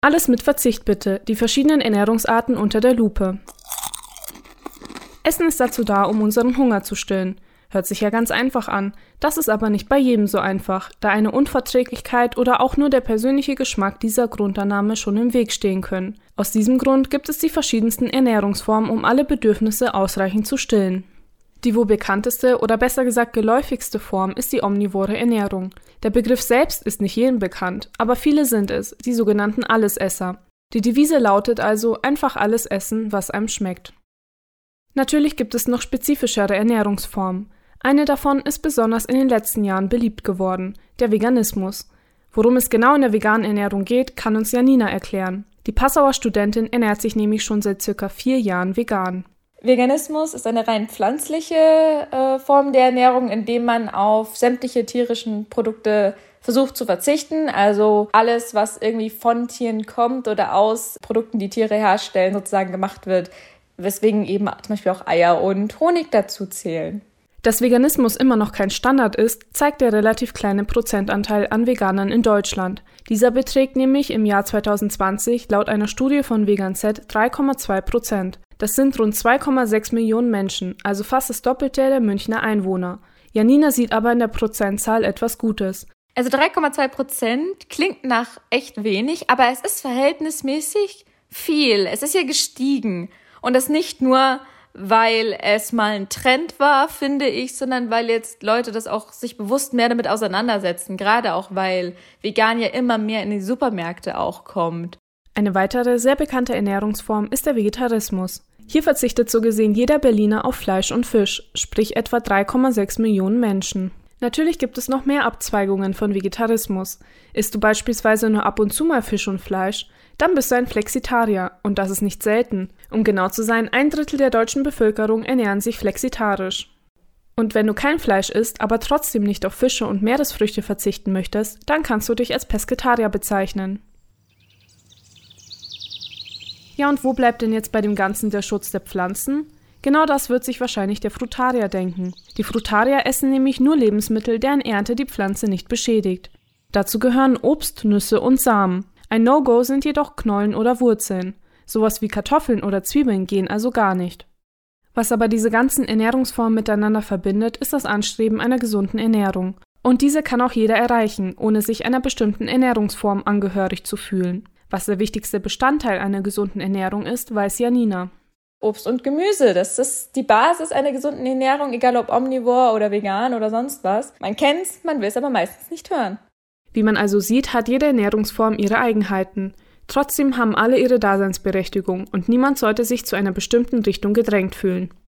Alles mit Verzicht bitte, die verschiedenen Ernährungsarten unter der Lupe. Essen ist dazu da, um unseren Hunger zu stillen. Hört sich ja ganz einfach an, das ist aber nicht bei jedem so einfach, da eine Unverträglichkeit oder auch nur der persönliche Geschmack dieser Grundannahme schon im Weg stehen können. Aus diesem Grund gibt es die verschiedensten Ernährungsformen, um alle Bedürfnisse ausreichend zu stillen. Die wohl bekannteste oder besser gesagt geläufigste Form ist die omnivore Ernährung. Der Begriff selbst ist nicht jedem bekannt, aber viele sind es, die sogenannten Allesesser. Die Devise lautet also einfach alles essen, was einem schmeckt. Natürlich gibt es noch spezifischere Ernährungsformen. Eine davon ist besonders in den letzten Jahren beliebt geworden, der Veganismus. Worum es genau in der veganen Ernährung geht, kann uns Janina erklären. Die Passauer Studentin ernährt sich nämlich schon seit ca. 4 Jahren vegan. Veganismus ist eine rein pflanzliche Form der Ernährung, in dem man auf sämtliche tierischen Produkte versucht zu verzichten. Also alles, was irgendwie von Tieren kommt oder aus Produkten, die Tiere herstellen, sozusagen gemacht wird. Weswegen eben zum Beispiel auch Eier und Honig dazu zählen. Dass Veganismus immer noch kein Standard ist, zeigt der relativ kleine Prozentanteil an Veganern in Deutschland. Dieser beträgt nämlich im Jahr 2020 laut einer Studie von VeganZ 3,2%. Das sind rund 2,6 Millionen Menschen, also fast das Doppelte der Münchner Einwohner. Janina sieht aber in der Prozentzahl etwas Gutes. Also 3,2% klingt nach echt wenig, aber es ist verhältnismäßig viel. Es ist ja gestiegen. Und das nicht nur, weil es mal ein Trend war, finde ich, sondern weil jetzt Leute das auch sich bewusst mehr damit auseinandersetzen. Gerade auch, weil vegan ja immer mehr in die Supermärkte auch kommt. Eine weitere sehr bekannte Ernährungsform ist der Vegetarismus. Hier verzichtet so gesehen jeder Berliner auf Fleisch und Fisch, sprich etwa 3,6 Millionen Menschen. Natürlich gibt es noch mehr Abzweigungen von Vegetarismus. Isst du beispielsweise nur ab und zu mal Fisch und Fleisch, dann bist du ein Flexitarier und das ist nicht selten. Um genau zu sein, 1/3 der deutschen Bevölkerung ernähren sich flexitarisch. Und wenn du kein Fleisch isst, aber trotzdem nicht auf Fische und Meeresfrüchte verzichten möchtest, dann kannst du dich als Pesketarier bezeichnen. Ja, und wo bleibt denn jetzt bei dem Ganzen der Schutz der Pflanzen? Genau das wird sich wahrscheinlich der Frutarier denken. Die Frutarier essen nämlich nur Lebensmittel, deren Ernte die Pflanze nicht beschädigt. Dazu gehören Obst, Nüsse und Samen. Ein No-Go sind jedoch Knollen oder Wurzeln. Sowas wie Kartoffeln oder Zwiebeln gehen also gar nicht. Was aber diese ganzen Ernährungsformen miteinander verbindet, ist das Anstreben einer gesunden Ernährung. Und diese kann auch jeder erreichen, ohne sich einer bestimmten Ernährungsform angehörig zu fühlen. Was der wichtigste Bestandteil einer gesunden Ernährung ist, weiß Janina. Obst und Gemüse, das ist die Basis einer gesunden Ernährung, egal ob omnivor oder vegan oder sonst was. Man kennt's, man will es aber meistens nicht hören. Wie man also sieht, hat jede Ernährungsform ihre Eigenheiten. Trotzdem haben alle ihre Daseinsberechtigung und niemand sollte sich zu einer bestimmten Richtung gedrängt fühlen.